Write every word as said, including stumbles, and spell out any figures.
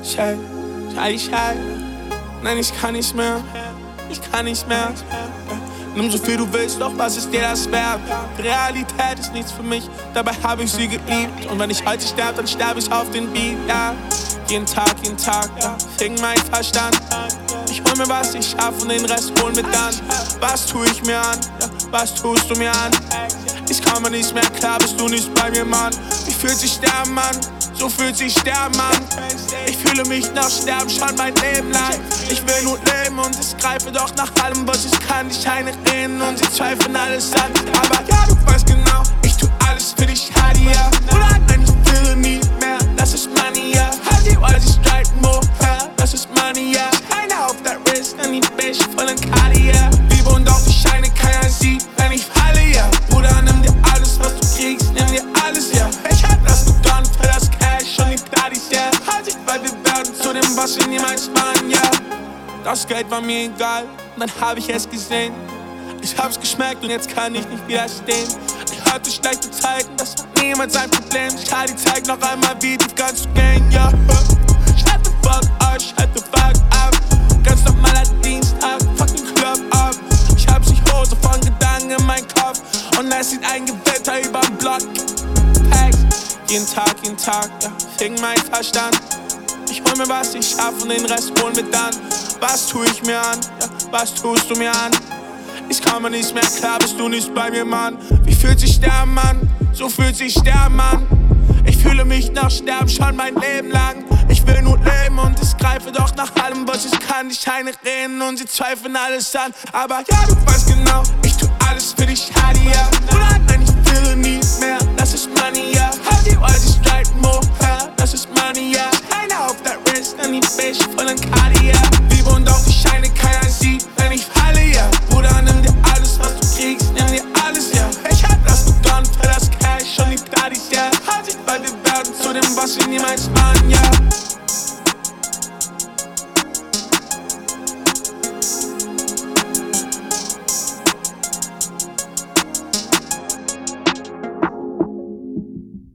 Schei, schei, schei. Nein, ich kann nicht mehr, ich kann nicht mehr. Nimm so viel du willst, doch was ist dir das wert? Realität ist nichts für mich, dabei habe ich sie geliebt. Und wenn ich heute sterbe, dann sterbe ich auf den Beat, ja. Jeden Tag, jeden Tag, ja, fing mein Verstand. Ich hol mir was ich schaff und den Rest hol mir dann. Was tu ich mir an, ja, was tust du mir an? Ich komme nicht mehr klar, bist du nicht bei mir, Mann. Wie fühlt sich sterben an? So fühlt sich sterben an. Ich fühle mich nach Sterben schon mein Leben lang. Ich will nur leben und ich greife doch nach allem, was ich kann. Die Scheine reden und sie zweifeln alles an. Aber ja, du weißt genau, ich tu alles für dich, Hadia. Oder nein, ich will nie mehr, das ist Money, ja. Hadi, weil sie streiten, woher, das ist Money, ja. Einer auf der Wrist, an die Bitch voll in Kali, ja. Liebe und auch die Scheine, keiner sieht, wenn ich falle, ja. Bruder, nimm dir alles, was du kriegst, nimm dir alles, ja. Ich hab das begonnen für das Cash und die Partys, ja. Halt dich, weil wir werden zu dem, was wir niemals waren, ja. Das Geld war mir egal, und dann hab ich es gesehen. Ich hab's geschmeckt und jetzt kann ich nicht widerstehen. Ich hatte schlechte Zeiten, das war niemals ein Problem. Schade, die zeigt noch einmal, wie tief kannst du gehen, ja. Shut the fuck up, shut the fuck up. Ganz normaler Dienstag, fuck den Club ab. Ich hab Psychose von Gedanken in meinem Kopf und es sieht ein Gewitter überm Block. Packs, jeden Tag, jeden Tag, ja, fing mein Verstand. Ich hol mir was ich schaff und den Rest holen wir dann. Was tu ich mir an, ja, was tust du mir an? Ich komme nicht mehr klar, bist du nicht bei mir, Mann. Wie fühlt sich Sterben an? So fühlt sich Sterben an. Ich fühle mich nach Sterben schon mein Leben lang. Ich will nur leben und ich greife doch nach allem, was ich kann. Die Scheine reden und sie zweifeln alles an. Aber ja, du weißt genau, ich tu alles für dich, Hadia. Oder nein, ich will nie mehr, das ist Money, ja. Hadi, weil sie streiten, woher?